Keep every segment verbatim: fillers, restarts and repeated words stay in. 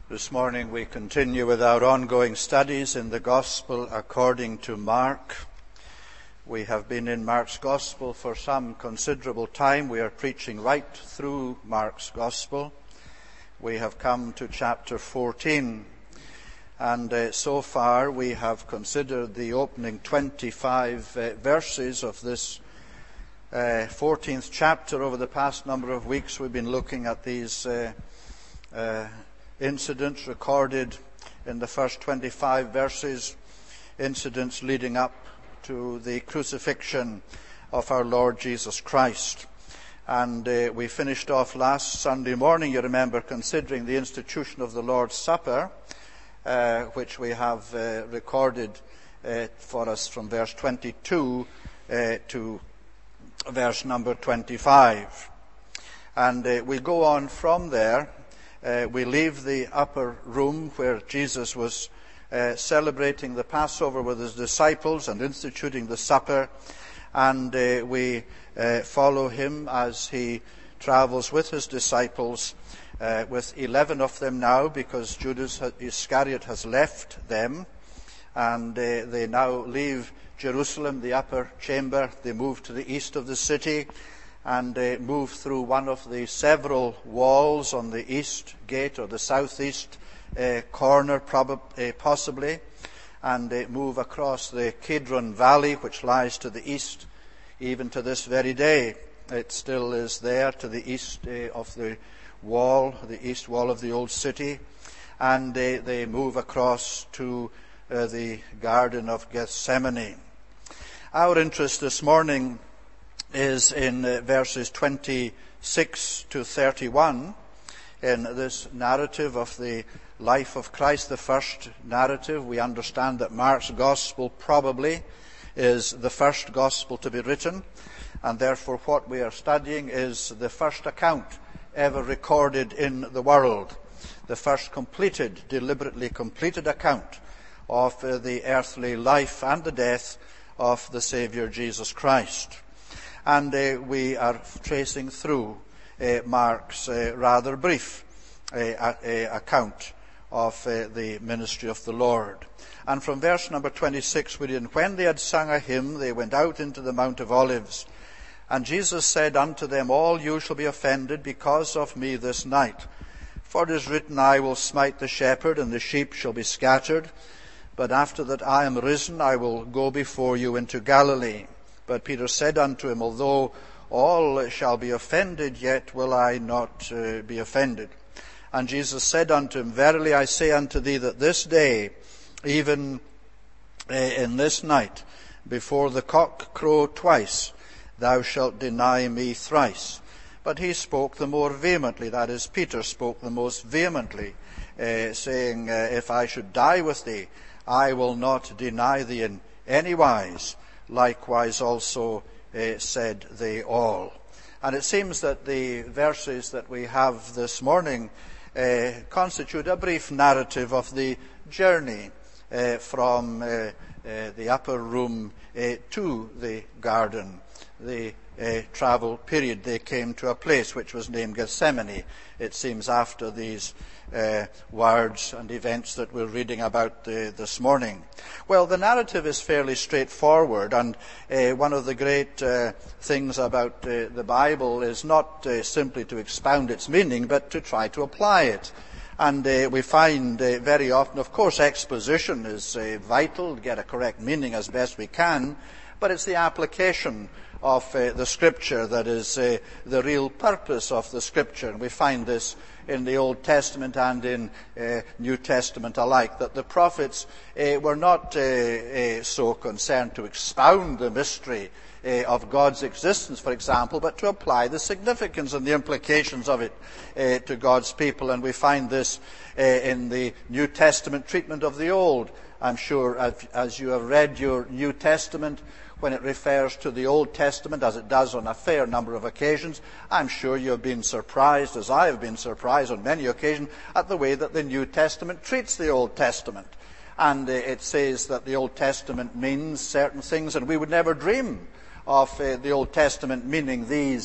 This morning we continue with our ongoing studies in the Gospel according to Mark. We have been in Mark's Gospel for some considerable time. We are preaching right through Mark's Gospel. We have come to chapter fourteen, and uh, so far we have considered the opening twenty-five uh, verses of this uh, fourteenth chapter. Over the past number of weeks we've been looking at these uh, uh, incidents recorded in the first twenty-five verses, incidents leading up to the crucifixion of our Lord Jesus Christ. And uh, we finished off last Sunday morning, you remember, considering the institution of the Lord's Supper, uh, which we have uh, recorded uh, for us from verse twenty-two uh, to verse number twenty-five. And uh, we go on from there. Uh, we leave the upper room where Jesus was uh, celebrating the Passover with his disciples and instituting the supper, and uh, we uh, follow him as he travels with his disciples, uh, with eleven of them now, because Judas Iscariot has left them, and uh, they now leave Jerusalem, the upper chamber. They move to the east of the city and uh, move through one of the several walls on the east gate, or the southeast uh, corner probably, uh, possibly, and uh, move across the Kidron Valley, which lies to the east, even to this very day. It still is there to the east uh, of the wall, the east wall of the old city, and uh, they move across to uh, the Garden of Gethsemane. Our interest this morning is in uh, verses twenty-six to thirty-one in this narrative of the life of Christ, the first narrative. We understand that Mark's Gospel probably is the first Gospel to be written, and therefore what we are studying is the first account ever recorded in the world, the first completed, deliberately completed account of uh, the earthly life and the death of the Saviour Jesus Christ. And uh, we are tracing through uh, Mark's uh, rather brief uh, uh, account of uh, the ministry of the Lord. And from verse number twenty-six we read, "And when they had sung a hymn, they went out into the Mount of Olives. And Jesus said unto them, All you shall be offended because of me this night. For it is written, I will smite the shepherd, and the sheep shall be scattered. But after that I am risen, I will go before you into Galilee. But Peter said unto him, Although all shall be offended, yet will I not uh, be offended. And Jesus said unto him, Verily I say unto thee that this day, even uh, in this night, before the cock crow twice, thou shalt deny me thrice. But he spoke the more vehemently," that is, Peter spoke the most vehemently, uh, saying, uh, If I should die with thee, I will not deny thee in any wise. Likewise also uh, said they all. And it seems that the verses that we have this morning uh, constitute a brief narrative of the journey uh, from uh, uh, the upper room uh, to the garden, the uh, travel period. They came to a place which was named Gethsemane, it seems, after these Uh, words and events that we're reading about uh, this morning. Well, the narrative is fairly straightforward, and uh, one of the great uh, things about uh, the Bible is not uh, simply to expound its meaning, but to try to apply it. And uh, we find uh, very often, of course, exposition is uh, vital to get a correct meaning as best we can, but it's the application of uh, the Scripture that is uh, the real purpose of the Scripture. And we find this in the Old Testament and in uh, New Testament alike, that the prophets uh, were not uh, uh, so concerned to expound the mystery uh, of God's existence, for example, but to apply the significance and the implications of it uh, to God's people. And we find this uh, in the New Testament treatment of the Old. I'm sure as you have read your New Testament, when it refers to the Old Testament, as it does on a fair number of occasions, I'm sure you have been surprised, as I have been surprised on many occasions, at the way that the New Testament treats the Old Testament. And uh, it says that the Old Testament means certain things, and we would never dream of uh, the Old Testament meaning these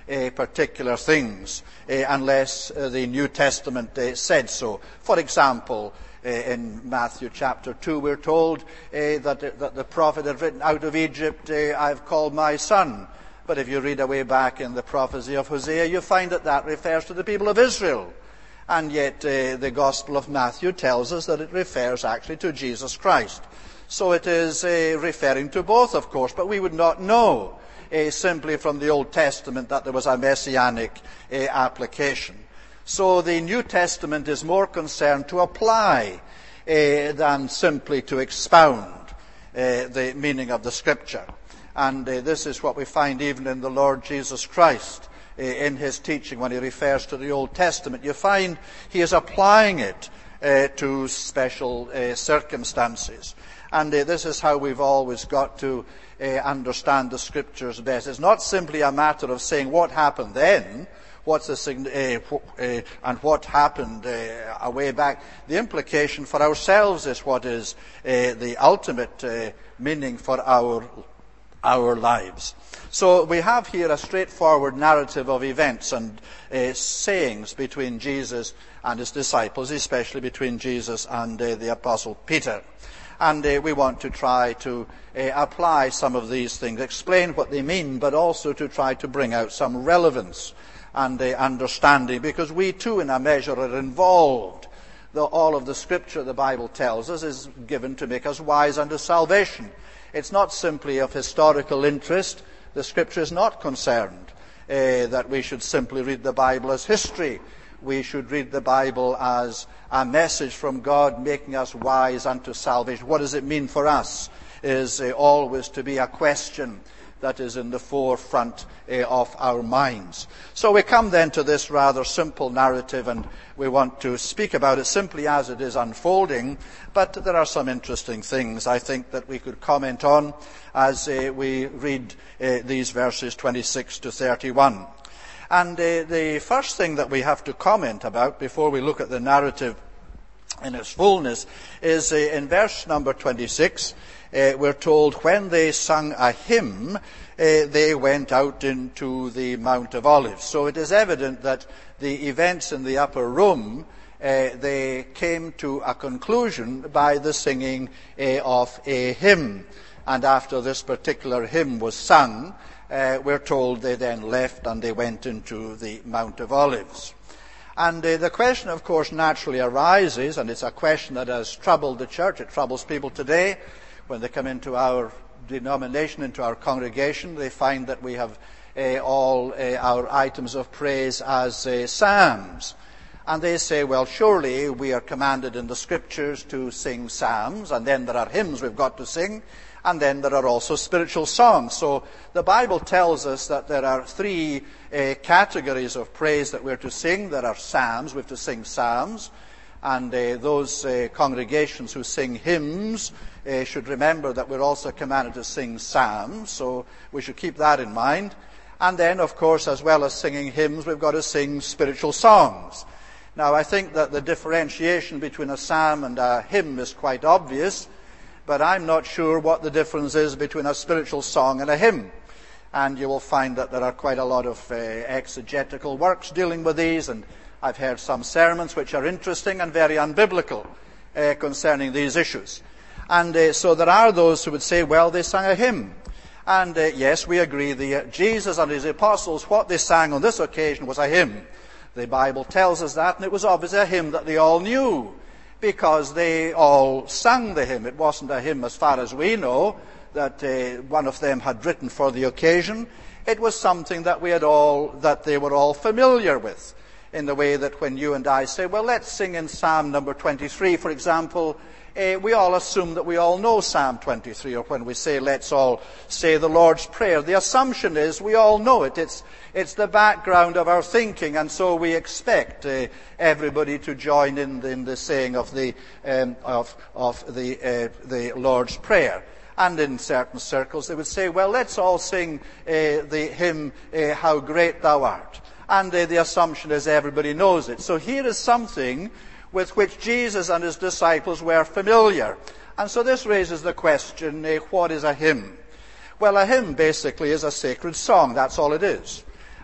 uh, particular things uh, unless uh, the New Testament uh, said so. For example, uh, in Matthew chapter two, we're told uh, that, that the prophet had written, "Out of Egypt uh, I've called my son." But if you read away back in the prophecy of Hosea, you find that that refers to the people of Israel. And yet uh, the Gospel of Matthew tells us that it refers actually to Jesus Christ. So it is uh, referring to both, of course, but we would not know uh, simply from the Old Testament that there was a messianic uh, application. So the New Testament is more concerned to apply uh, than simply to expound uh, the meaning of the Scripture. And uh, this is what we find even in the Lord Jesus Christ uh, in his teaching when he refers to the Old Testament. You find he is applying it uh, to special uh, circumstances. And uh, this is how we've always got to uh, understand the Scriptures best. It's not simply a matter of saying what happened then, what's the, uh, uh, and what happened uh, a way back. The implication for ourselves is what is uh, the ultimate uh, meaning for our our lives. So we have here a straightforward narrative of events and uh, sayings between Jesus and his disciples, especially between Jesus and uh, the Apostle Peter. And uh, we want to try to uh, apply some of these things, explain what they mean, but also to try to bring out some relevance and uh, understanding, because we too in a measure are involved. The, all of the Scripture, the Bible tells us, is given to make us wise unto salvation. It's not simply of historical interest. The Scripture is not concerned uh, that we should simply read the Bible as history. We should read the Bible as a message from God making us wise unto salvation. What does it mean for us is uh, always to be a question that is in the forefront uh, of our minds. So we come then to this rather simple narrative, and we want to speak about it simply as it is unfolding, but there are some interesting things I think that we could comment on as uh, we read uh, these verses twenty-six to thirty-one. And uh, the first thing that we have to comment about before we look at the narrative in its fullness is uh, in verse number twenty-six, uh, we're told, when they sung a hymn, uh, they went out into the Mount of Olives. So it is evident that the events in the upper room, uh, they came to a conclusion by the singing uh, of a hymn. And after this particular hymn was sung, uh, we're told they then left and they went into the Mount of Olives. And uh, the question, of course, naturally arises, and it's a question that has troubled the church. It troubles people today. When they come into our denomination, into our congregation, they find that we have uh, all uh, our items of praise as uh, psalms. And they say, well, surely we are commanded in the Scriptures to sing psalms, and then there are hymns we've got to sing, and then there are also spiritual songs. So the Bible tells us that there are three uh, categories of praise that we're to sing. There are psalms, we have to sing psalms, and uh, those uh, congregations who sing hymns uh, should remember that we're also commanded to sing psalms, so we should keep that in mind. And then, of course, as well as singing hymns, we've got to sing spiritual songs. Now, I think that the differentiation between a psalm and a hymn is quite obvious, but I'm not sure what the difference is between a spiritual song and a hymn. And you will find that there are quite a lot of uh, exegetical works dealing with these, and I've heard some sermons which are interesting and very unbiblical uh, concerning these issues. And uh, so there are those who would say, well, they sang a hymn. And uh, yes, we agree, the, uh, Jesus and his apostles, what they sang on this occasion was a hymn. The Bible tells us that, and it was obviously a hymn that they all knew, because they all sang the hymn. It wasn't a hymn, as far as we know, that uh, one of them had written for the occasion. It was something that we had all, that they were all familiar with, in the way that when you and I say, well, let's sing in Psalm number twenty-three, for example, uh, we all assume that we all know Psalm twenty-three, or when we say, let's all say the Lord's Prayer, the assumption is we all know it. It's, it's the background of our thinking, and so we expect uh, everybody to join in, in the saying of the, um, of, of the, uh, the Lord's Prayer. And in certain circles they would say, well, let's all sing uh, the hymn, uh, How Great Thou Art. And uh, the assumption is everybody knows it. So here is something with which Jesus and his disciples were familiar. And so this raises the question, uh, what is a hymn? Well, a hymn basically is a sacred song. That's all it is.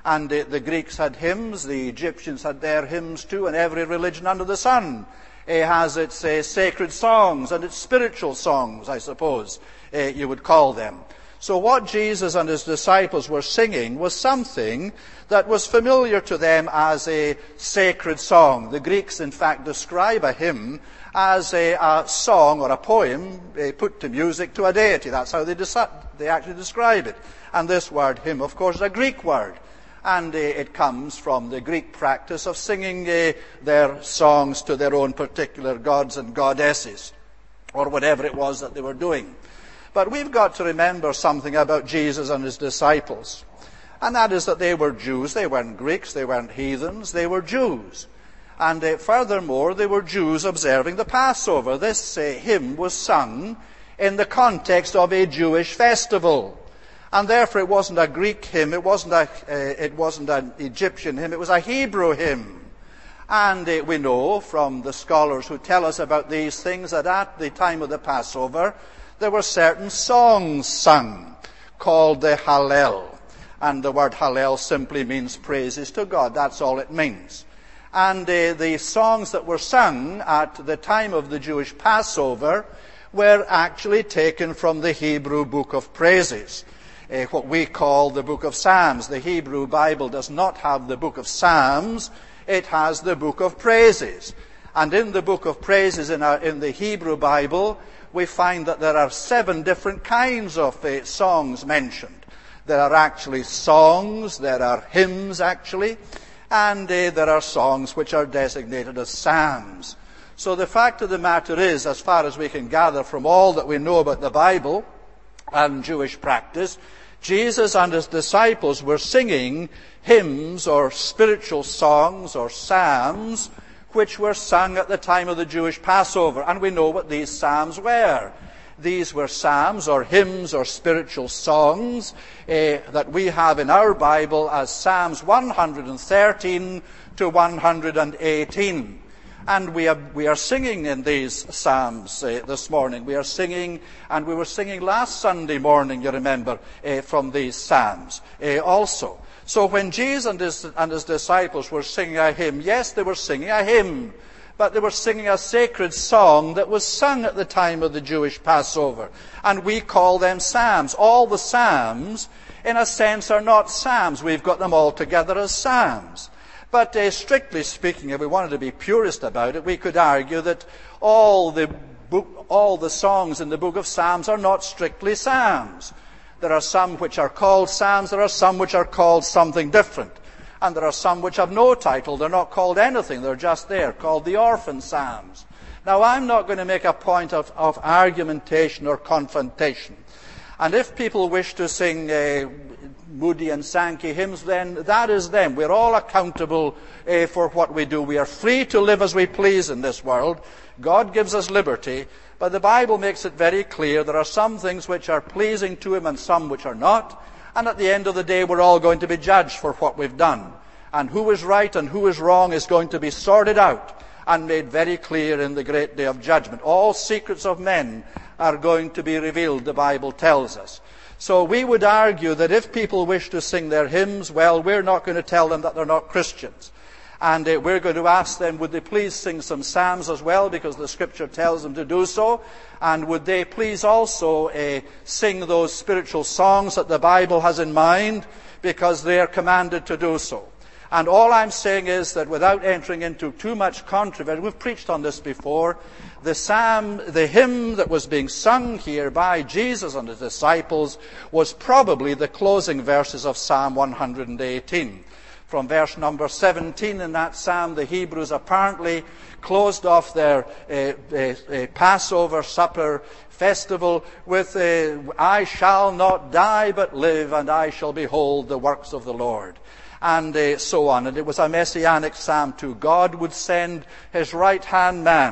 And uh, the Greeks had hymns, the Egyptians had their hymns too, and every religion under the sun uh, has its uh, sacred songs and its spiritual songs, I suppose uh, you would call them. So what Jesus and his disciples were singing was something that was familiar to them as a sacred song. The Greeks, in fact, describe a hymn as a, a song or a poem uh, put to music to a deity. That's how they, deci- they actually describe it. And this word hymn, of course, is a Greek word. And uh, it comes from the Greek practice of singing uh, their songs to their own particular gods and goddesses, or whatever it was that they were doing. But we've got to remember something about Jesus and his disciples. And that is that they were Jews. They weren't Greeks. They weren't heathens. They were Jews. And uh, furthermore, they were Jews observing the Passover. This uh, hymn was sung in the context of a Jewish festival. And therefore it wasn't a Greek hymn. It wasn't, a, uh, it wasn't an Egyptian hymn. It was a Hebrew hymn. And uh, we know from the scholars who tell us about these things that at the time of the Passover, there were certain songs sung called the Hallel. And the word Hallel simply means praises to God. That's all it means. And uh, the songs that were sung at the time of the Jewish Passover were actually taken from the Hebrew Book of Praises, uh, what we call the Book of Psalms. The Hebrew Bible does not have the Book of Psalms. It has the Book of Praises. And in the Book of Praises in, our, in the Hebrew Bible, we find that there are seven different kinds of uh, songs mentioned. There are actually songs, there are hymns actually, and uh, there are songs which are designated as psalms. So the fact of the matter is, as far as we can gather from all that we know about the Bible and Jewish practice, Jesus and his disciples were singing hymns or spiritual songs or psalms which were sung at the time of the Jewish Passover. And we know what these psalms were. These were psalms or hymns or spiritual songs uh, that we have in our Bible as Psalms one hundred thirteen to one hundred eighteen. And we are, we are singing in these psalms uh, this morning. We are singing, and we were singing last Sunday morning, you remember, uh, from these psalms uh, also. So when Jesus and his, and his disciples were singing a hymn, yes, they were singing a hymn, but they were singing a sacred song that was sung at the time of the Jewish Passover. And we call them psalms. All the psalms, in a sense, are not psalms. We've got them all together as psalms. But uh, strictly speaking, if we wanted to be purist about it, we could argue that all the book, all the songs in the book of Psalms are not strictly psalms. There are some which are called psalms, there are some which are called something different. And there are some which have no title, they're not called anything, they're just there, called the orphan psalms. Now I'm not going to make a point of, of argumentation or confrontation. And if people wish to sing uh, Moody and Sankey hymns, then that is them. We're all accountable uh, for what we do. We are free to live as we please in this world. God gives us liberty. But the Bible makes it very clear there are some things which are pleasing to him and some which are not. And at the end of the day, we're all going to be judged for what we've done. And who is right and who is wrong is going to be sorted out and made very clear in the great day of judgment. All secrets of men are going to be revealed, the Bible tells us. So we would argue that if people wish to sing their hymns, well, we're not going to tell them that they're not Christians. And uh, we're going to ask them, would they please sing some psalms as well, because the Scripture tells them to do so. And would they please also uh, sing those spiritual songs that the Bible has in mind, because they are commanded to do so. And all I'm saying is that without entering into too much controversy, we've preached on this before, the psalm, the hymn that was being sung here by Jesus and his disciples was probably the closing verses of Psalm one hundred eighteen. From verse number seventeen in that psalm, the Hebrews apparently closed off their uh, uh, uh, Passover supper festival with, uh, I shall not die but live, and I shall behold the works of the Lord. And uh, so on. And it was a messianic psalm too. God would send his right-hand man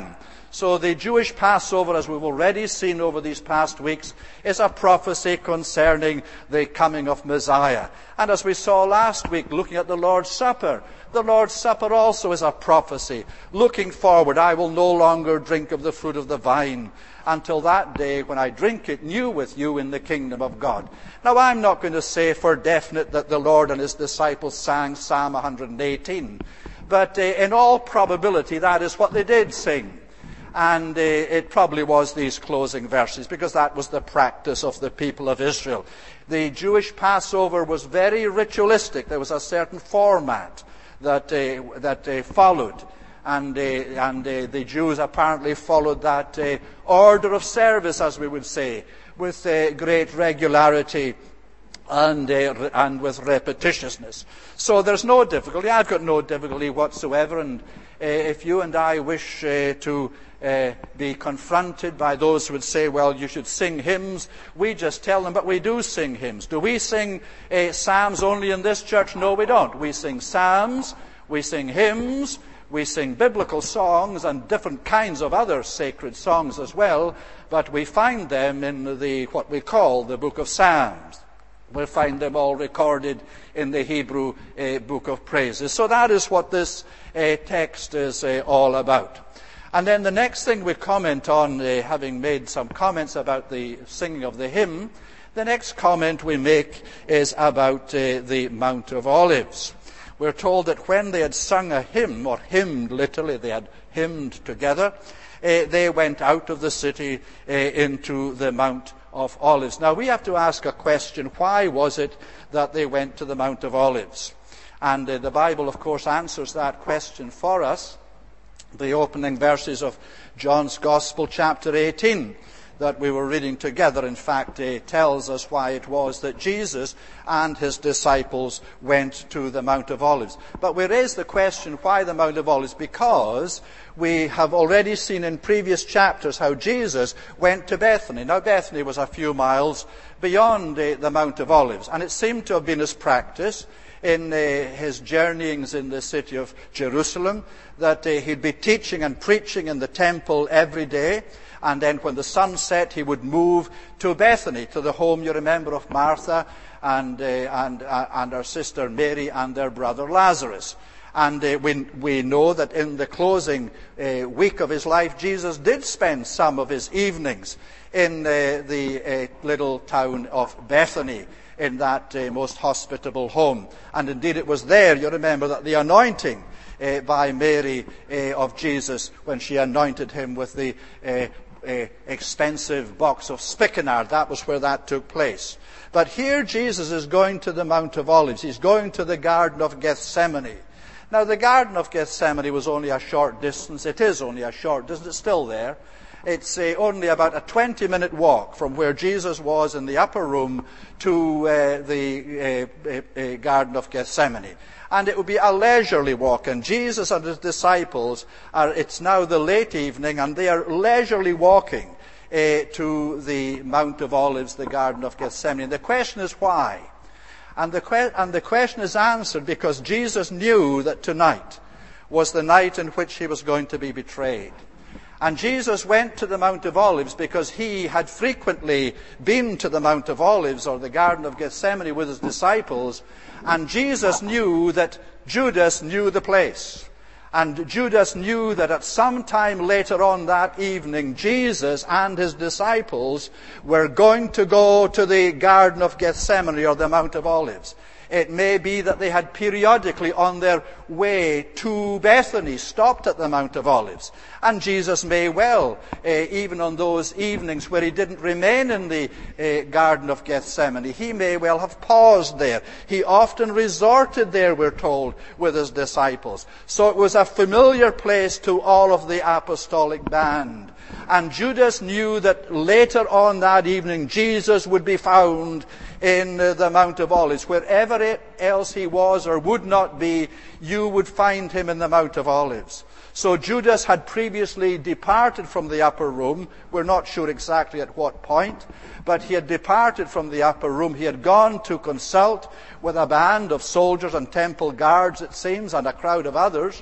So the Jewish Passover, as we've already seen over these past weeks, is a prophecy concerning the coming of Messiah. And as we saw last week, looking at the Lord's Supper, the Lord's Supper also is a prophecy, looking forward. I will no longer drink of the fruit of the vine until that day when I drink it new with you in the kingdom of God. Now, I'm not going to say for definite that the Lord and his disciples sang Psalm one hundred eighteen, but uh, in all probability that is what they did sing. And uh, it probably was these closing verses, because that was the practice of the people of Israel. The Jewish Passover was very ritualistic. There was a certain format that uh, that uh, followed. And, uh, and uh, the Jews apparently followed that uh, order of service, as we would say, with uh, great regularity and, uh, and with repetitiousness. So there's no difficulty. I've got no difficulty whatsoever. And uh, if you and I wish uh, to uh, be confronted by those who would say, well, you should sing hymns, we just tell them, but we do sing hymns. Do we sing uh, psalms only in this church? No, we don't. We sing psalms, we sing hymns, we sing biblical songs and different kinds of other sacred songs as well, but we find them in the what we call the book of Psalms. We'll find them all recorded in the Hebrew uh, book of praises. So that is what this uh, text is uh, all about. And then the next thing we comment on, uh, having made some comments about the singing of the hymn, the next comment we make is about uh, the Mount of Olives. We're told that when they had sung a hymn, or hymned literally, they had hymned together, uh, they went out of the city uh, into the Mount of Olives. Now we have to ask a question: why was it that they went to the Mount of Olives? And uh, the Bible, of course, answers that question for us. The opening verses of John's Gospel, chapter eighteen, that we were reading together, in fact, uh, tells us why it was that Jesus and his disciples went to the Mount of Olives. But we raise the question, why the Mount of Olives? Because we have already seen in previous chapters how Jesus went to Bethany. Now, Bethany was a few miles beyond uh, the Mount of Olives, and it seemed to have been his practice in uh, his journeyings in the city of Jerusalem that uh, he'd be teaching and preaching in the temple every day. And then when the sun set, he would move to Bethany, to the home, you remember, of Martha and uh, and uh, and her sister Mary and their brother Lazarus. And uh, we, we know that in the closing uh, week of his life, Jesus did spend some of his evenings in uh, the uh, little town of Bethany, in that uh, most hospitable home. And indeed it was there, you remember, that the anointing uh, by Mary uh, of Jesus, when she anointed him with the uh, uh, expensive box of spikenard, that was where that took place. But here Jesus is going to the Mount of Olives. He's going to the Garden of Gethsemane. Now the Garden of Gethsemane was only a short distance. It is only a short distance. It's still there. It's uh, only about a twenty-minute walk from where Jesus was in the upper room to uh, the uh, uh, Garden of Gethsemane. And it would be a leisurely walk. And Jesus and his disciples are, it's now the late evening, and they are leisurely walking uh, to the Mount of Olives, the Garden of Gethsemane. And the question is why? And the, que- and the question is answered because Jesus knew that tonight was the night in which he was going to be betrayed. And Jesus went to the Mount of Olives because he had frequently been to the Mount of Olives or the Garden of Gethsemane with his disciples. And Jesus knew that Judas knew the place. And Judas knew that at some time later on that evening, Jesus and his disciples were going to go to the Garden of Gethsemane or the Mount of Olives. It may be that they had periodically on their way to Bethany stopped at the Mount of Olives. And Jesus may well, uh, even on those evenings where he didn't remain in the uh, Garden of Gethsemane, he may well have paused there. He often resorted there, we're told, with his disciples. So it was a familiar place to all of the apostolic band. And Judas knew that later on that evening, Jesus would be found in uh, the Mount of Olives. Wherever else he was or would not be, you would find him in the Mount of Olives. So Judas had previously departed from the upper room. We're not sure exactly at what point, but he had departed from the upper room. He had gone to consult with a band of soldiers and temple guards, it seems, and a crowd of others.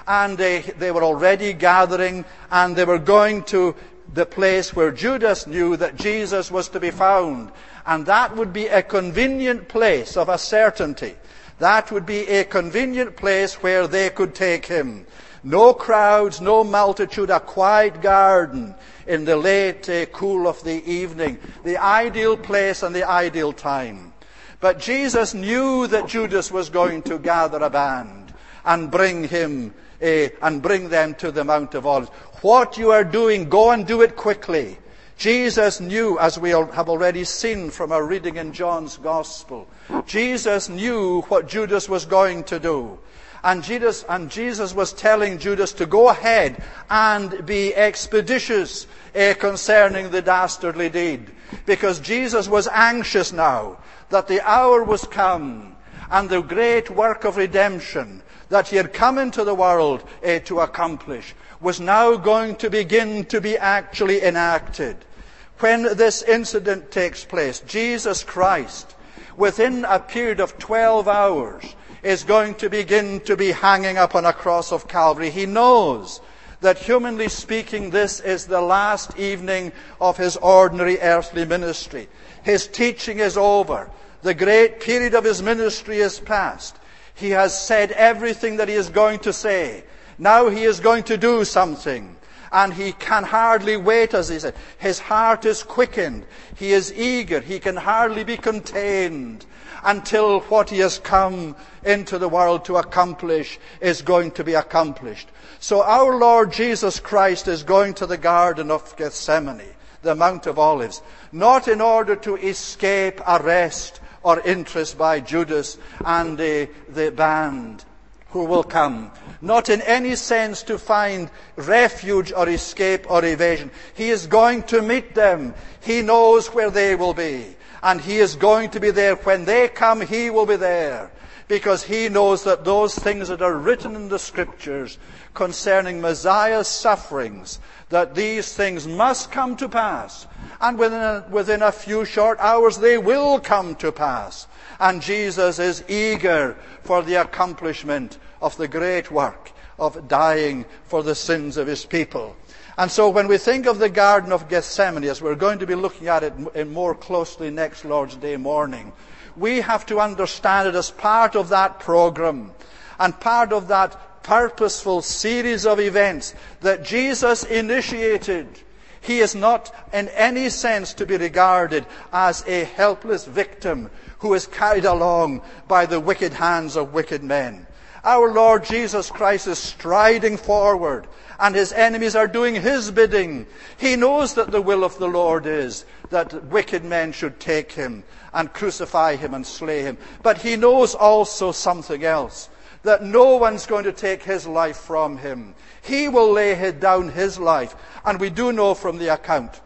and they, they were already gathering, and they were going to the place where Judas knew that Jesus was to be found. And that would be a convenient place of a certainty. That would be a convenient place where they could take him. No crowds, no multitude, a quiet garden in the late uh, cool of the evening. The ideal place and the ideal time. But Jesus knew that Judas was going to gather a band and bring him uh, and bring them to the Mount of Olives. What you are doing, go and do it quickly. Jesus knew, as we have already seen from our reading in John's Gospel, Jesus knew what Judas was going to do. And Jesus, and Jesus was telling Judas to go ahead and be expeditious uh, concerning the dastardly deed. Because Jesus was anxious now that the hour was come and the great work of redemption that he had come into the world uh, to accomplish was now going to begin to be actually enacted. When this incident takes place, Jesus Christ, within a period of twelve hours, is going to begin to be hanging up on a cross of Calvary. He knows that, humanly speaking, this is the last evening of his ordinary earthly ministry. His teaching is over. The great period of his ministry is past. He has said everything that he is going to say. Now he is going to do something. And he can hardly wait, as he said. His heart is quickened. He is eager. He can hardly be contained until what he has come into the world to accomplish is going to be accomplished. So our Lord Jesus Christ is going to the Garden of Gethsemane, the Mount of Olives, not in order to escape arrest or interest by Judas and the, the band who will come. Not in any sense to find refuge or escape or evasion. He is going to meet them. He knows where they will be. And he is going to be there. When they come, he will be there. Because he knows that those things that are written in the Scriptures concerning Messiah's sufferings, that these things must come to pass. And within a, within a few short hours they will come to pass. And Jesus is eager for the accomplishment of the great work of dying for the sins of his people. And so when we think of the Garden of Gethsemane, as we're going to be looking at it more closely next Lord's Day morning, we have to understand it as part of that program and part of that purposeful series of events that Jesus initiated. He is not in any sense to be regarded as a helpless victim who is carried along by the wicked hands of wicked men. Our Lord Jesus Christ is striding forward, and his enemies are doing his bidding. He knows that the will of the Lord is that wicked men should take him and crucify him and slay him. But he knows also something else, that no one's going to take his life from him. He will lay down his life. And we do know from the account,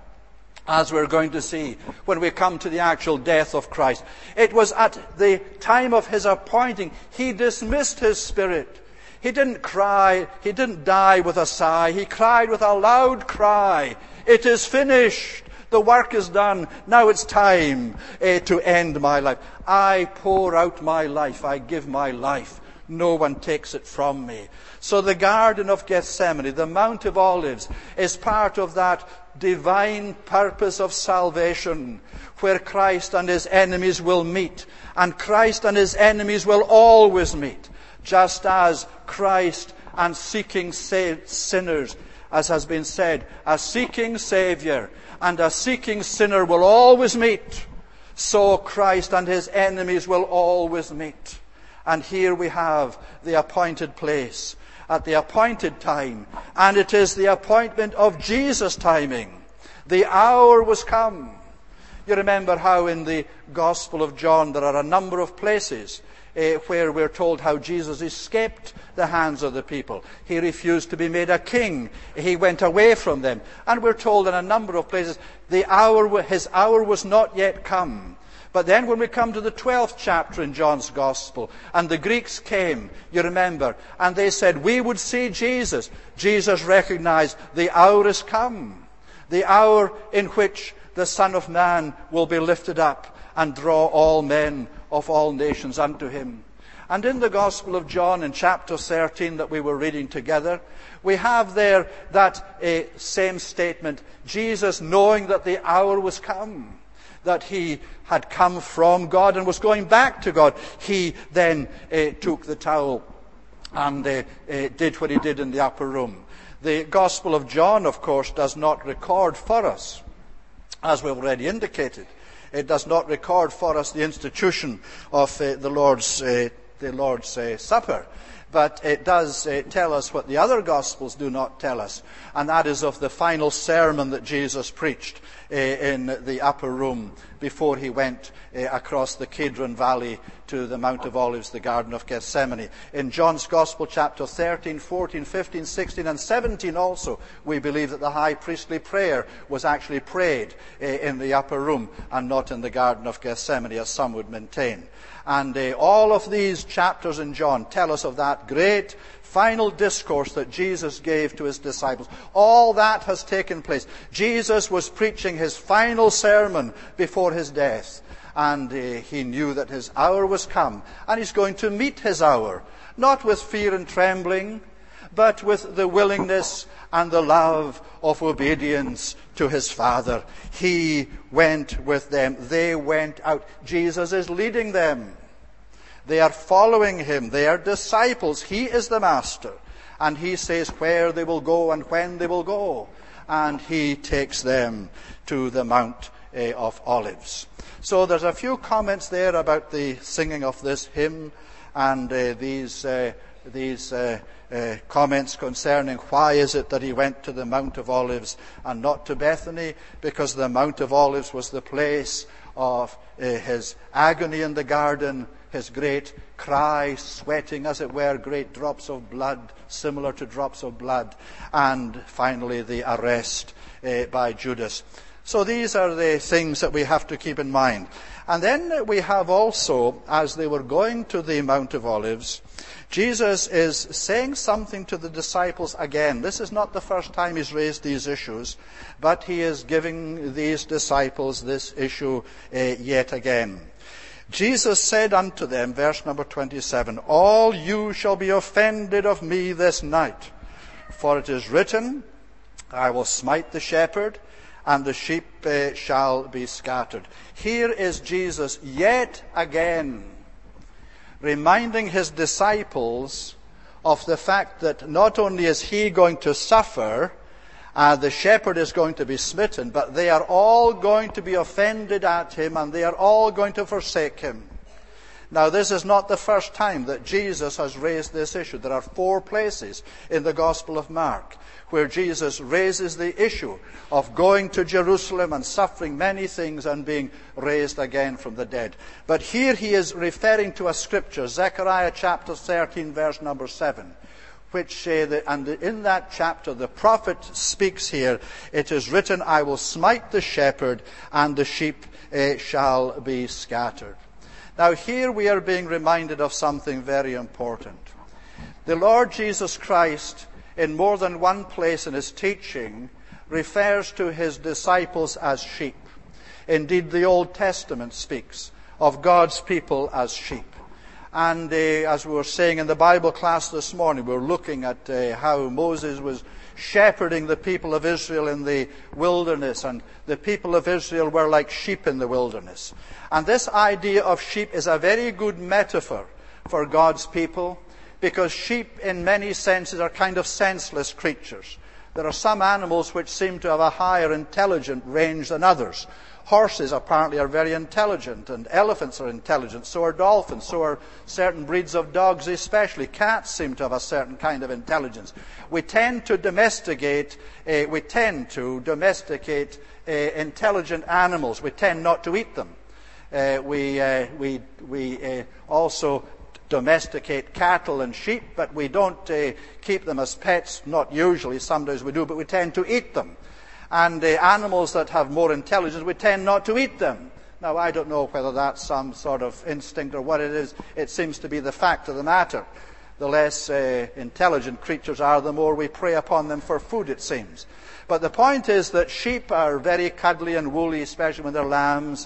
as we're going to see when we come to the actual death of Christ, it was at the time of his appointing, he dismissed his spirit. He didn't cry, he didn't die with a sigh. He cried with a loud cry, "It is finished. The work is done. Now it's time uh, to end my life. I pour out my life. I give my life. No one takes it from me." So the Garden of Gethsemane, the Mount of Olives, is part of that divine purpose of salvation, where Christ and his enemies will meet. And Christ and his enemies will always meet, just as Christ and seeking sinners, as has been said, a seeking Savior and a seeking sinner will always meet. So Christ and his enemies will always meet. And here we have the appointed place at the appointed time. And it is the appointment of Jesus' timing. The hour was come. You remember how in the Gospel of John there are a number of places uh, where we're told how Jesus escaped the hands of the people. He refused to be made a king. He went away from them. And we're told in a number of places the hour, his hour was not yet come. But then when we come to the twelfth chapter in John's Gospel, and the Greeks came, you remember, and they said, "We would see Jesus." Jesus recognized the hour is come. The hour in which the Son of Man will be lifted up and draw all men of all nations unto him. And in the Gospel of John, in chapter thirteen that we were reading together, we have there that uh, same statement, Jesus knowing that the hour was come, that he had come from God and was going back to God. He then uh, took the towel and uh, uh, did what he did in the upper room. The Gospel of John, of course, does not record for us, as we've already indicated. It does not record for us the institution of uh, the Lord's, uh, the Lord's uh, Supper. But it does uh, tell us what the other Gospels do not tell us, and that is of the final sermon that Jesus preached uh, in the upper room before he went uh, across the Kidron Valley to the Mount of Olives, the Garden of Gethsemane. In John's Gospel, chapter thirteen, fourteen, fifteen, sixteen, and seventeen also, we believe that the high priestly prayer was actually prayed uh, in the upper room and not in the Garden of Gethsemane, as some would maintain. And uh, all of these chapters in John tell us of that great final discourse that Jesus gave to his disciples. All that has taken place. Jesus was preaching his final sermon before his death. And uh, he knew that his hour was come. And he's going to meet his hour. Not with fear and trembling, but with the willingness and the love of obedience to his Father. He went with them. They went out. Jesus is leading them. They are following him. They are disciples. He is the master. And he says where they will go and when they will go. And he takes them to the Mount uh, of Olives. So there's a few comments there about the singing of this hymn and uh, these uh, these uh, uh, comments concerning why is it that he went to the Mount of Olives and not to Bethany, because the Mount of Olives was the place of uh, his agony in the garden, his great cry, sweating, as it were, great drops of blood, similar to drops of blood, and finally the arrest uh, by Judas. So these are the things that we have to keep in mind. And then we have also, as they were going to the Mount of Olives, Jesus is saying something to the disciples again. This is not the first time he's raised these issues, but he is giving these disciples this issue uh, yet again. Jesus said unto them, verse number twenty-seven, all you shall be offended of me this night, for it is written, I will smite the shepherd, and the sheep uh, shall be scattered. Here is Jesus yet again reminding his disciples of the fact that not only is he going to suffer, uh, the shepherd is going to be smitten, but they are all going to be offended at him, and they are all going to forsake him. Now, this is not the first time that Jesus has raised this issue. There are four places in the Gospel of Mark where Jesus raises the issue of going to Jerusalem and suffering many things and being raised again from the dead. But here he is referring to a scripture, Zechariah chapter thirteen, verse number seven, which, uh, the, and in that chapter the prophet speaks here, it is written, I will smite the shepherd, and the sheep uh, shall be scattered. Now here we are being reminded of something very important. The Lord Jesus Christ, in more than one place in his teaching, refers to his disciples as sheep. Indeed, the Old Testament speaks of God's people as sheep. And uh, as we were saying in the Bible class this morning, we were looking at uh, how Moses was shepherding the people of Israel in the wilderness, and the people of Israel were like sheep in the wilderness. And this idea of sheep is a very good metaphor for God's people, because sheep in many senses are kind of senseless creatures. There are some animals which seem to have a higher intelligent range than others. Horses apparently are very intelligent, and elephants are intelligent. So are dolphins. So are certain breeds of dogs especially. Cats seem to have a certain kind of intelligence. We tend to domesticate, uh, we tend to domesticate uh, intelligent animals. We tend not to eat them. Uh, we uh, we we uh, also domesticate cattle and sheep, but we don't uh, keep them as pets. Not usually. Sometimes we do, but we tend to eat them. And uh, animals that have more intelligence, we tend not to eat them. Now, I don't know whether that's some sort of instinct or what it is. It seems to be the fact of the matter. The less uh, intelligent creatures are, the more we prey upon them for food, it seems. But the point is that sheep are very cuddly and woolly, especially when they're lambs.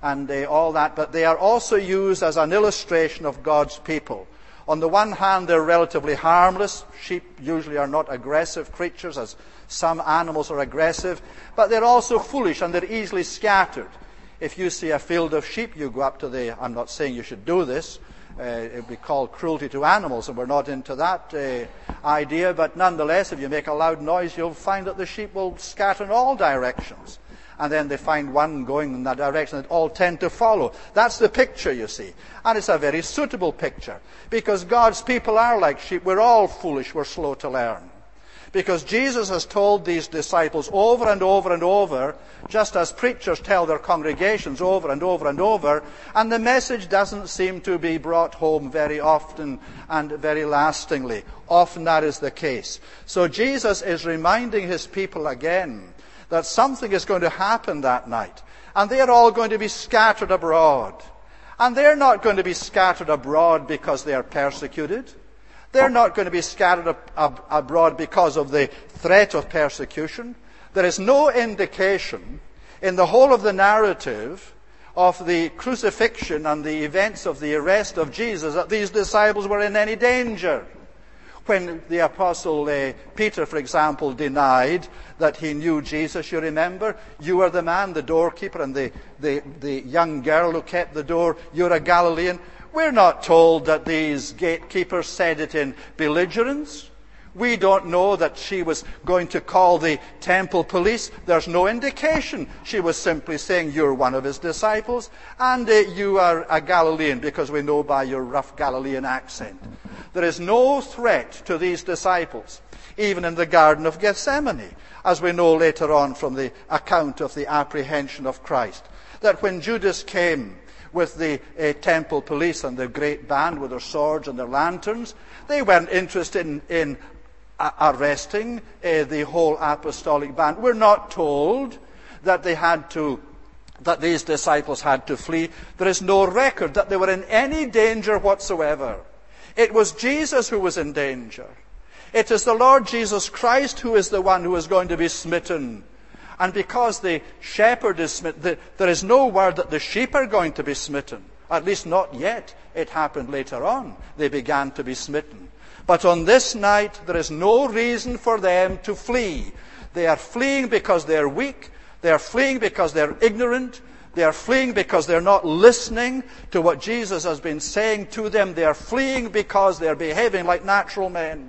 and uh, all that, but they are also used as an illustration of God's people. On the one hand, they're relatively harmless. Sheep usually are not aggressive creatures, as some animals are aggressive, but they're also foolish and they're easily scattered. If you see a field of sheep, you go up to the, I'm not saying you should do this, uh, it would be called cruelty to animals, and we're not into that uh, idea, but nonetheless, if you make a loud noise, you'll find that the sheep will scatter in all directions. And then they find one going in that direction, and all tend to follow. That's the picture, you see. And it's a very suitable picture, because God's people are like sheep. We're all foolish. We're slow to learn. Because Jesus has told these disciples over and over and over, just as preachers tell their congregations over and over and over, and the message doesn't seem to be brought home very often and very lastingly. Often that is the case. So Jesus is reminding his people again that something is going to happen that night, and they are all going to be scattered abroad. And they're not going to be scattered abroad because they are persecuted. They're not going to be scattered ab- ab- abroad because of the threat of persecution. There is no indication in the whole of the narrative of the crucifixion and the events of the arrest of Jesus that these disciples were in any danger. When the apostle uh, Peter, for example, denied that he knew Jesus, you remember, you are the man, the doorkeeper, and the, the, the young girl who kept the door, you're a Galilean. We're not told that these gatekeepers said it in belligerence. We don't know that she was going to call the temple police. There's no indication. She was simply saying, you're one of his disciples, and uh, you are a Galilean, because we know by your rough Galilean accent. There is no threat to these disciples, even in the Garden of Gethsemane, as we know later on from the account of the apprehension of Christ. That when Judas came with the uh, temple police and the great band with their swords and their lanterns, they weren't interested in, in uh, arresting uh, the whole apostolic band. We're not told that they had to, that these disciples had to flee. There is no record that they were in any danger whatsoever. It was Jesus who was in danger. It is the Lord Jesus Christ who is the one who is going to be smitten. And because the shepherd is smitten, the, there is no word that the sheep are going to be smitten. At least not yet. It happened later on. They began to be smitten. But on this night, there is no reason for them to flee. They are fleeing because they are weak. They are fleeing because they are ignorant. They are fleeing because they're not listening to what Jesus has been saying to them. They are fleeing because they're behaving like natural men.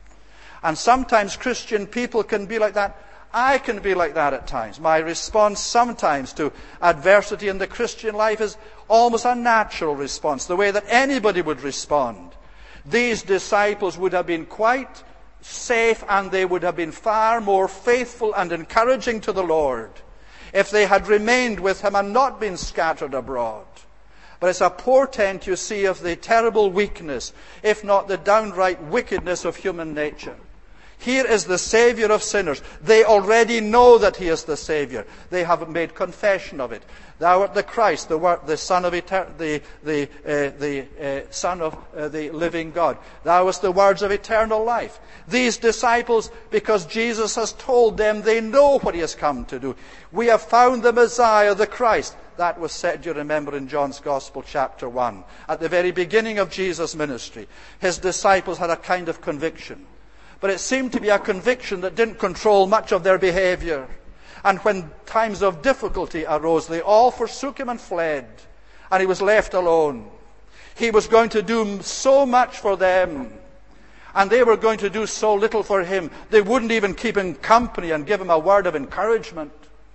And sometimes Christian people can be like that. I can be like that at times. My response sometimes to adversity in the Christian life is almost a natural response, the way that anybody would respond. These disciples would have been quite safe, and they would have been far more faithful and encouraging to the Lord if they had remained with him and not been scattered abroad. But it's a portent, you see, of the terrible weakness, if not the downright wickedness of human nature. Here is the Savior of sinners. They already know that he is the Savior. They have made confession of it. Thou art the Christ, the, word, the Son of Eter- the the uh, the uh, Son of uh, the living God. Thou hast the words of eternal life. These disciples, because Jesus has told them, they know what he has come to do. We have found the Messiah, the Christ. That was said, you remember, in John's Gospel, chapter one. At the very beginning of Jesus' ministry, his disciples had a kind of conviction. But it seemed to be a conviction that didn't control much of their behavior. And when times of difficulty arose, they all forsook him and fled. And he was left alone. He was going to do so much for them, and they were going to do so little for him. They wouldn't even keep him company and give him a word of encouragement.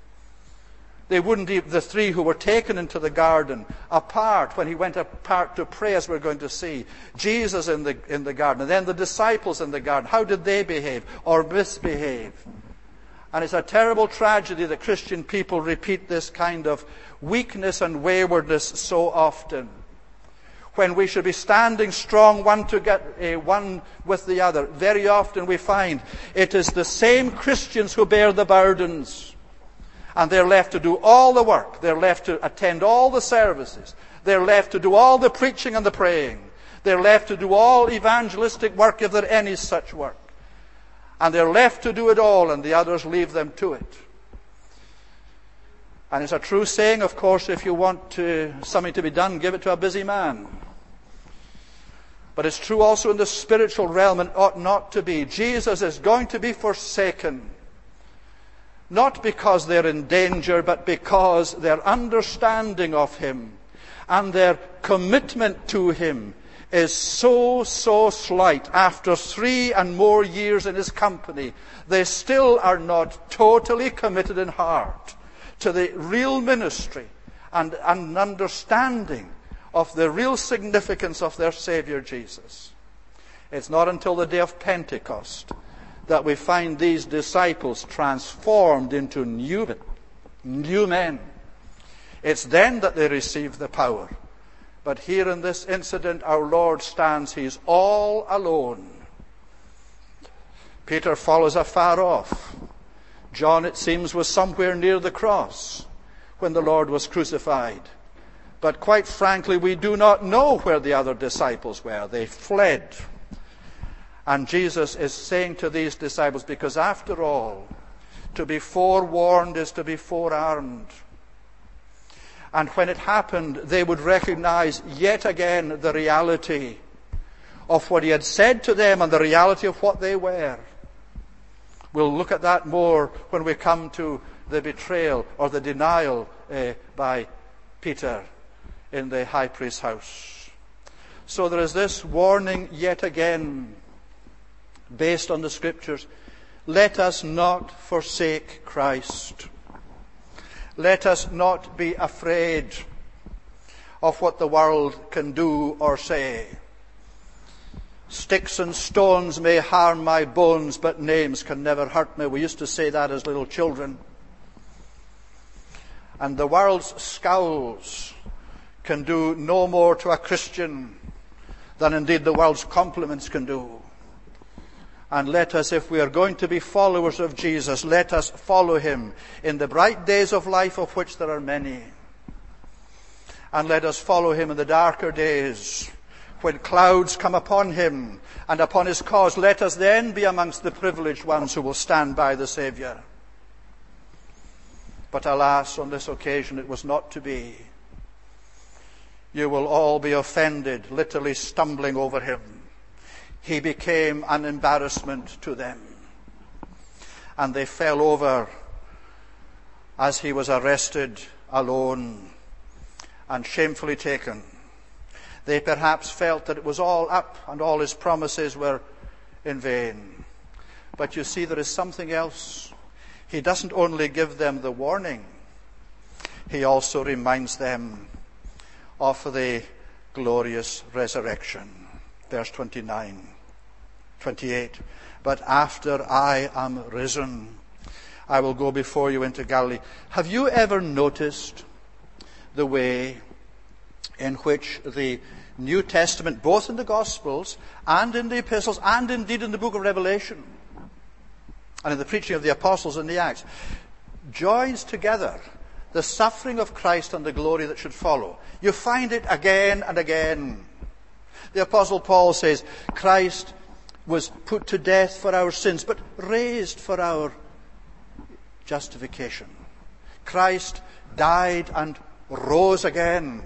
They wouldn't even, the three who were taken into the garden apart, when he went apart to pray, as we're going to see. Jesus in the, in the garden, and then the disciples in the garden. How did they behave or misbehave? And it's a terrible tragedy that Christian people repeat this kind of weakness and waywardness so often, when we should be standing strong one to get uh, one with the other. Very often we find it is the same Christians who bear the burdens, and they're left to do all the work. They're left to attend all the services. They're left to do all the preaching and the praying. They're left to do all evangelistic work, if there any such work. And they're left to do it all, and the others leave them to it. And it's a true saying, of course, if you want to, something to be done, give it to a busy man. But it's true also in the spiritual realm, and ought not to be. Jesus is going to be forsaken. Not because they're in danger, but because their understanding of him and their commitment to him is so, so slight. After three and more years in his company, they still are not totally committed in heart to the real ministry and an understanding of the real significance of their Savior Jesus. It's not until the day of Pentecost that we find these disciples transformed into new, new men. It's then that they receive the power. But here in this incident, our Lord stands. He's all alone. Peter follows afar off. John, it seems, was somewhere near the cross when the Lord was crucified. But quite frankly, we do not know where the other disciples were. They fled. And Jesus is saying to these disciples, because after all, to be forewarned is to be forearmed. And when it happened, they would recognize yet again the reality of what he had said to them and the reality of what they were. We'll look at that more when we come to the betrayal or the denial uh, by Peter in the high priest's house. So there is this warning yet again, based on the Scriptures. Let us not forsake Christ. Let us not be afraid of what the world can do or say. Sticks and stones may harm my bones, but names can never hurt me. We used to say that as little children. And the world's scowls can do no more to a Christian than indeed the world's compliments can do. And let us, if we are going to be followers of Jesus, let us follow him in the bright days of life, of which there are many. And let us follow him in the darker days, when clouds come upon him and upon his cause. Let us then be amongst the privileged ones who will stand by the Saviour. But alas, on this occasion it was not to be. You will all be offended, literally stumbling over him. He became an embarrassment to them. And they fell over as he was arrested alone and shamefully taken. They perhaps felt that it was all up and all his promises were in vain. But you see, there is something else. He doesn't only give them the warning, he also reminds them of the glorious resurrection. Verse twenty-nine, twenty-eight. But after I am risen, I will go before you into Galilee. Have you ever noticed the way in which the New Testament, both in the Gospels and in the Epistles and indeed in the book of Revelation and in the preaching of the Apostles in the Acts, joins together the suffering of Christ and the glory that should follow? You find it again and again. The Apostle Paul says, Christ was put to death for our sins, but raised for our justification. Christ died and rose again.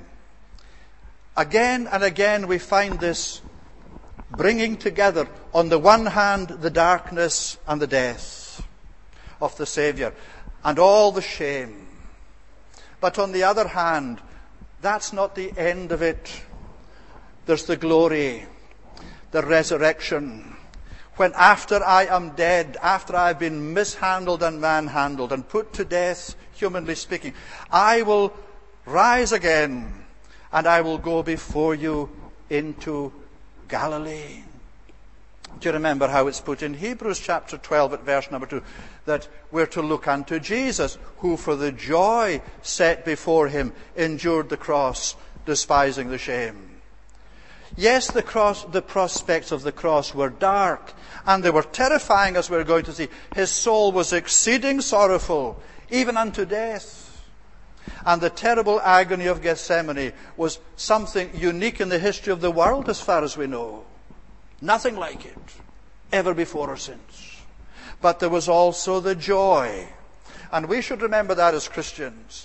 Again and again we find this bringing together, on the one hand, the darkness and the death of the Saviour and all the shame. But on the other hand, that's not the end of it. There's the glory, the resurrection. When after I am dead, after I've been mishandled and manhandled and put to death, humanly speaking, I will rise again and I will go before you into Galilee. Do you remember how it's put in Hebrews chapter twelve at verse number two? That we're to look unto Jesus, who for the joy set before him endured the cross, despising the shame. Yes, the cross, the prospects of the cross were dark, and they were terrifying, as we're going to see. His soul was exceeding sorrowful, even unto death. And the terrible agony of Gethsemane was something unique in the history of the world, as far as we know. Nothing like it, ever before or since. But there was also the joy. And we should remember that as Christians.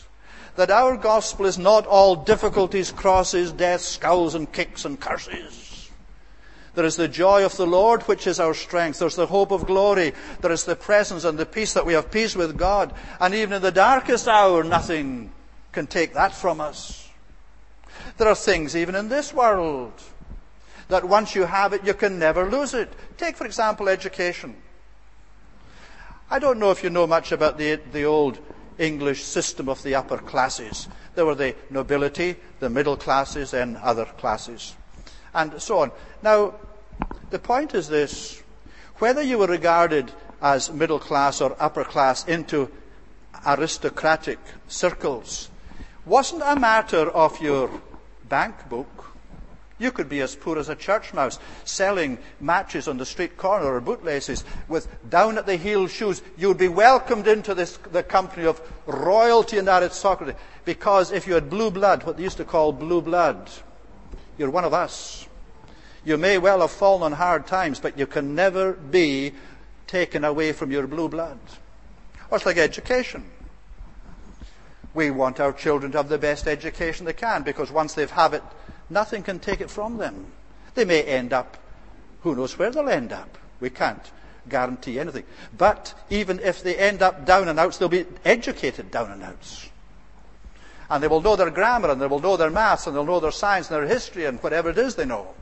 that our gospel is not all difficulties, crosses, death, skulls and kicks and curses. There is the joy of the Lord, which is our strength. There's the hope of glory. There is the presence and the peace that we have peace with God. And even in the darkest hour, nothing can take that from us. There are things even in this world that once you have it, you can never lose it. Take, for example, education. I don't know if you know much about the, the old English system of the upper classes. There were the nobility, the middle classes, and other classes, and so on. Now, the point is this. Whether you were regarded as middle class or upper class into aristocratic circles wasn't a matter of your bank book. You could be as poor as a church mouse, selling matches on the street corner or bootlaces with down-at-the-heel shoes. You would be welcomed into this, the company of royalty and aristocracy, because if you had blue blood, what they used to call blue blood, you're one of us. You may well have fallen on hard times, but you can never be taken away from your blue blood. Or it's like education. We want our children to have the best education they can, because once they have it, nothing can take it from them. They may end up, who knows where they'll end up. We can't guarantee anything. But even if they end up down and outs, they'll be educated down and outs. And they will know their grammar, and they will know their maths, and they'll know their science and their history, and whatever it is they know.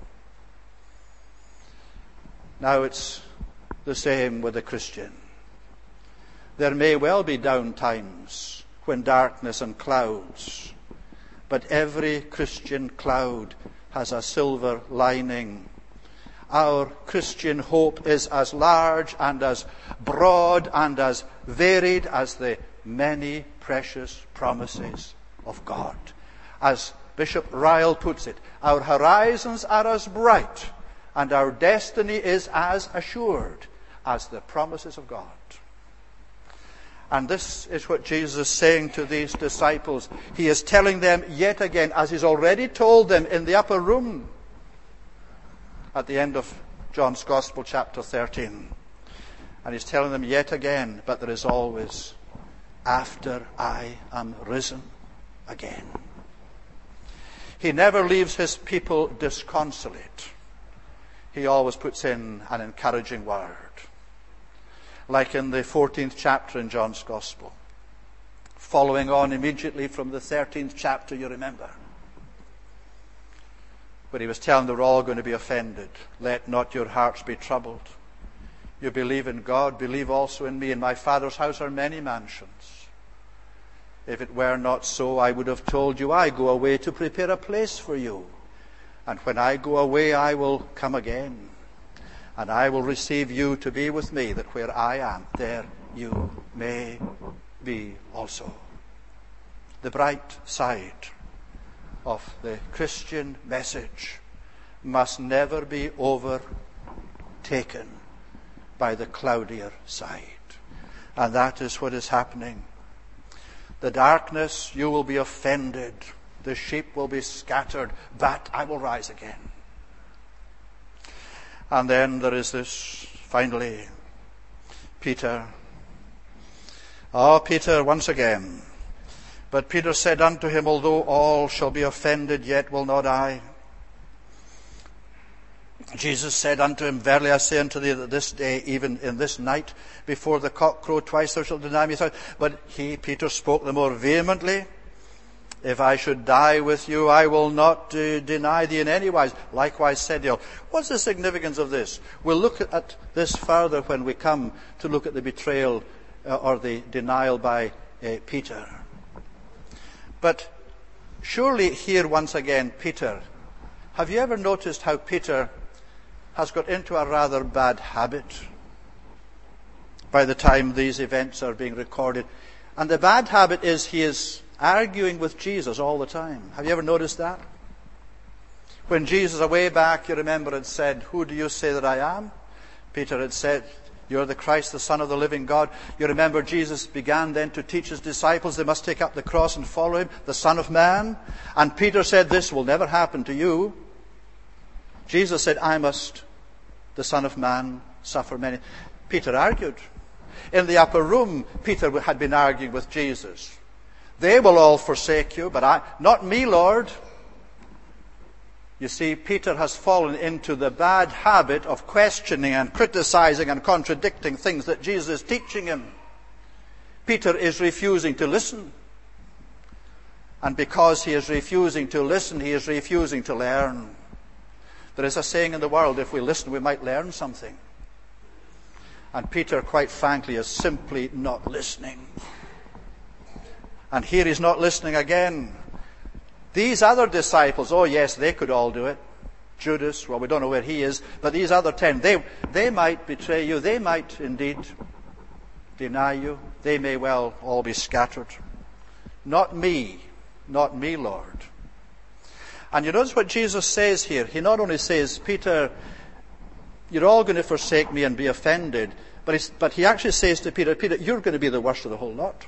Now it's the same with the Christian. There may well be down times when darkness and clouds, but every Christian cloud has a silver lining. Our Christian hope is as large and as broad and as varied as the many precious promises of God. As Bishop Ryle puts it, our horizons are as bright and our destiny is as assured as the promises of God. And this is what Jesus is saying to these disciples. He is telling them yet again, as he's already told them in the upper room at the end of John's Gospel, chapter thirteen. And he's telling them yet again, but there is always, after I am risen again. He never leaves his people disconsolate. He always puts in an encouraging word. Like in the fourteenth chapter in John's Gospel. Following on immediately from the thirteenth chapter, you remember. Where he was telling them they're all going to be offended. Let not your hearts be troubled. You believe in God, believe also in me. In my Father's house are many mansions. If it were not so, I would have told you, I go away to prepare a place for you. And when I go away, I will come again. And I will receive you to be with me, that where I am, there you may be also. The bright side of the Christian message must never be overtaken by the cloudier side. And that is what is happening. The darkness, you will be offended. The sheep will be scattered, but I will rise again. And then there is this, finally, Peter. Oh, Peter, once again. But Peter said unto him, although all shall be offended, yet will not I. Jesus said unto him, verily I say unto thee that this day, even in this night, before the cock crow twice thou shalt deny me. But he, Peter, spoke the more vehemently. If I should die with you, I will not uh, deny thee in any wise. Likewise said he. What's the significance of this? We'll look at this further when we come to look at the betrayal uh, or the denial by uh, Peter. But surely here once again, Peter, have you ever noticed how Peter has got into a rather bad habit by the time these events are being recorded? And the bad habit is he is arguing with Jesus all the time. Have you ever noticed that? When Jesus, away back, you remember, had said, who do you say that I am? Peter had said, you're the Christ, the Son of the living God. You remember Jesus began then to teach his disciples they must take up the cross and follow him, the Son of Man. And Peter said, this will never happen to you. Jesus said, I must, the Son of Man, suffer many. Peter argued. In the upper room, Peter had been arguing with Jesus. They will all forsake you, but I, not me, Lord. You see, Peter has fallen into the bad habit of questioning and criticizing and contradicting things that Jesus is teaching him. Peter is refusing to listen. And because he is refusing to listen, he is refusing to learn. There is a saying in the world, if we listen, we might learn something. And Peter, quite frankly, is simply not listening. And here he's not listening again. These other disciples, oh yes, they could all do it. Judas, well, we don't know where he is, but these other ten, they, they might betray you. They might indeed deny you. They may well all be scattered. Not me. Not me, Lord. And you notice what Jesus says here. He not only says, Peter, you're all going to forsake me and be offended, but, he's, but he actually says to Peter, Peter, you're going to be the worst of the whole lot.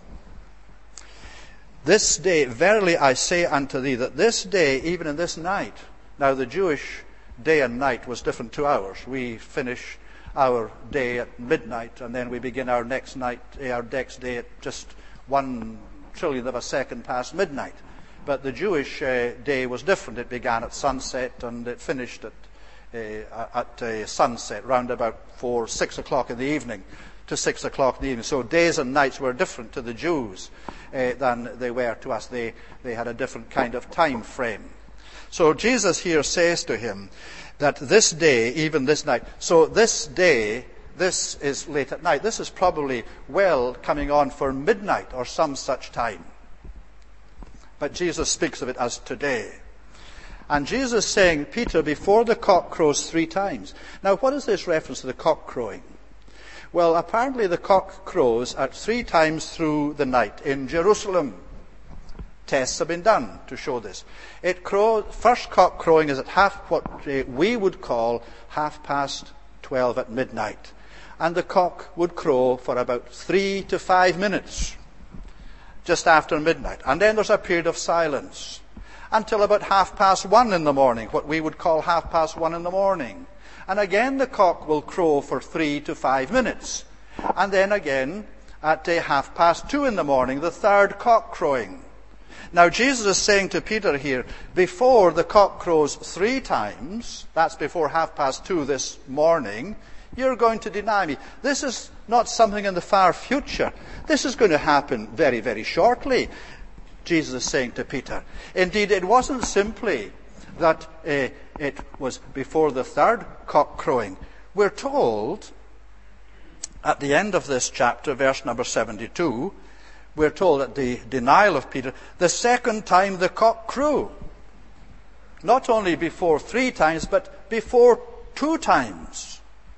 This day, verily I say unto thee, that this day, even in this night, now the Jewish day and night was different to ours. We finish our day at midnight, and then we begin our next night, our next day at just one trillionth of a second past midnight. But the Jewish uh, day was different. It began at sunset and it finished at uh, at uh, sunset, round about four, six o'clock in the evening to six o'clock in the evening. So days and nights were different to the Jews uh, than they were to us. They they had a different kind of time frame. So Jesus here says to him that this day, even this night, so this day, this is late at night. This is probably well coming on for midnight or some such time. But Jesus speaks of it as today. And Jesus is saying, Peter, before the cock crows three times. Now, what is this reference to the cock crowing? Well, apparently the cock crows at three times through the night in Jerusalem. Tests have been done to show this. It crows, first cock crowing is at half what uh, we would call half past twelve at midnight. And the cock would crow for about three to five minutes, just after midnight. And then there's a period of silence until about half past one in the morning, what we would call half past one in the morning. And again the cock will crow for three to five minutes. And then again at uh, half past two in the morning, the third cock crowing. Now Jesus is saying to Peter here, before the cock crows three times, that's before half past two this morning, you're going to deny me. This is not something in the far future. This is going to happen very, very shortly, Jesus is saying to Peter. Indeed, it wasn't simply that uh, it was before the third cock crowing. We're told at the end of this chapter, verse number seventy-two, we're told at the denial of Peter, the second time the cock crew. Not only before three times, but before two times.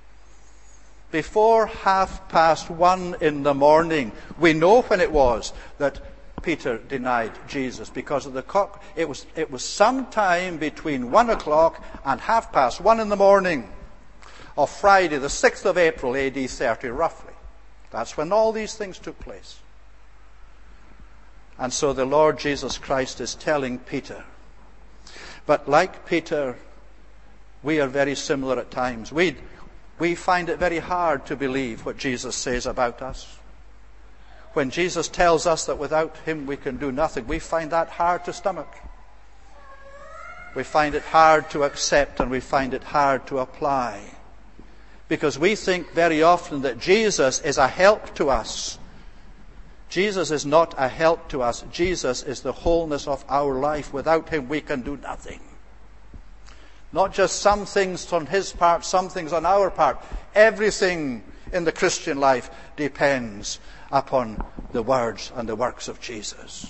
Before half past one in the morning. We know when it was that Peter denied Jesus because of the cock. It was, it was sometime between one o'clock and half past one in the morning of Friday, the sixth of April, A D thirty, roughly. That's when all these things took place. And so the Lord Jesus Christ is telling Peter. But like Peter, we are very similar at times. We We find it very hard to believe what Jesus says about us. When Jesus tells us that without him we can do nothing, we find that hard to stomach. We find it hard to accept and we find it hard to apply. Because we think very often that Jesus is a help to us. Jesus is not a help to us. Jesus is the wholeness of our life. Without him we can do nothing. Not just some things on his part, some things on our part. Everything in the Christian life depends upon the words and the works of Jesus.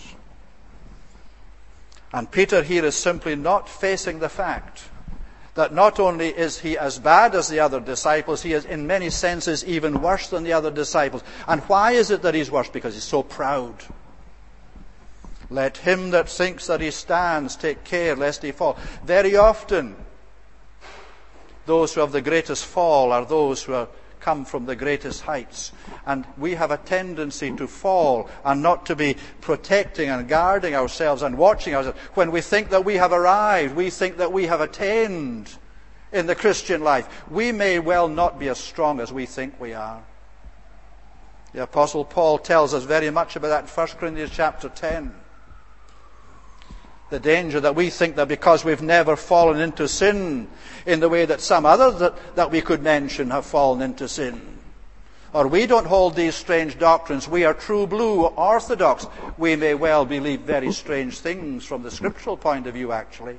And Peter here is simply not facing the fact that not only is he as bad as the other disciples, he is in many senses even worse than the other disciples. And why is it that he's worse? Because he's so proud. Let him that thinks that he stands take care lest he fall. Very often, those who have the greatest fall are those who are come from the greatest heights. And we have a tendency to fall and not to be protecting and guarding ourselves and watching ourselves. When we think that we have arrived, we think that we have attained in the Christian life, we may well not be as strong as we think we are. The Apostle Paul tells us very much about that in First Corinthians chapter ten. The danger that we think that because we've never fallen into sin in the way that some others that, that we could mention have fallen into sin, or we don't hold these strange doctrines, we are true blue orthodox, we may well believe very strange things from the scriptural point of view, actually.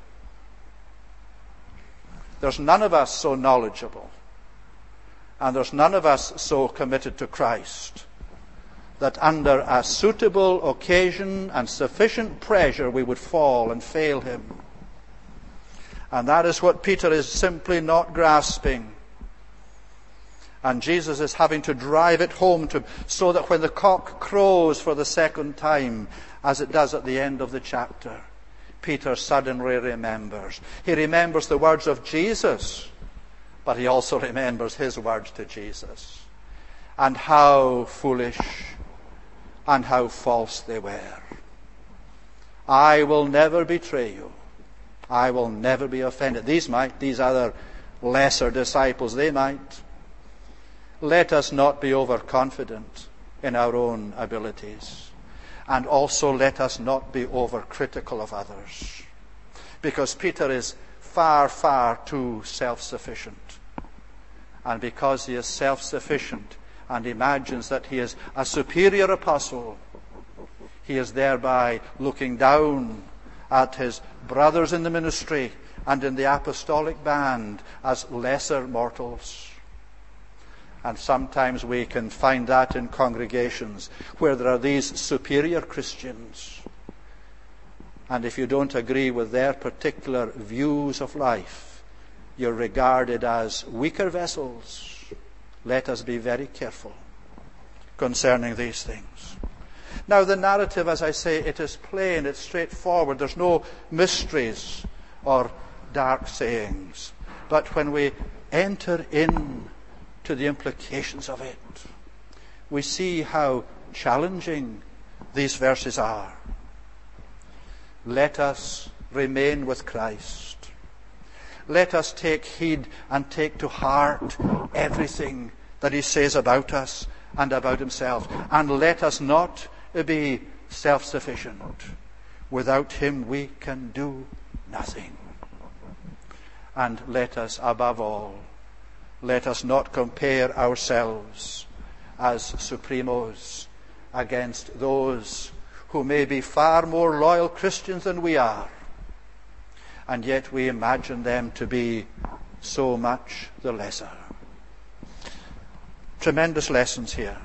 There's none of us so knowledgeable, and there's none of us so committed to Christ, that under a suitable occasion and sufficient pressure we would fall and fail him. And that is what Peter is simply not grasping. And Jesus is having to drive it home to him, so that when the cock crows for the second time, as it does at the end of the chapter, Peter suddenly remembers. He remembers the words of Jesus, but he also remembers his words to Jesus. And how foolish and how false they were. I will never betray you. I will never be offended. These might, these other lesser disciples, they might. Let us not be overconfident in our own abilities. And also let us not be overcritical of others. Because Peter is far, far too self-sufficient. And because he is self-sufficient and imagines that he is a superior apostle, he is thereby looking down at his brothers in the ministry and in the apostolic band as lesser mortals. And sometimes we can find that in congregations where there are these superior Christians. And if you don't agree with their particular views of life, you're regarded as weaker vessels. Let us be very careful concerning these things. Now the narrative, as I say, it is plain, it's straightforward. There's no mysteries or dark sayings. But when we enter in to the implications of it, we see how challenging these verses are. Let us remain with Christ. Let us take heed and take to heart everything that he says about us and about himself. And let us not be self-sufficient. Without him we can do nothing. And let us, above all, let us not compare ourselves as supremos against those who may be far more loyal Christians than we are, and yet we imagine them to be so much the lesser. Tremendous lessons here.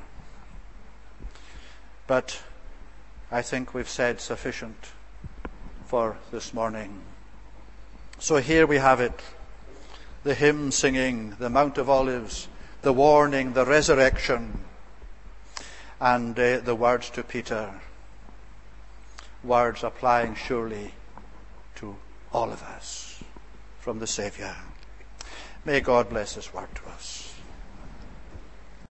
But I think we've said sufficient for this morning. So here we have it. The hymn singing, the Mount of Olives, the warning, the resurrection, and uh, the words to Peter. Words applying surely to all of us from the Saviour. May God bless his word to us.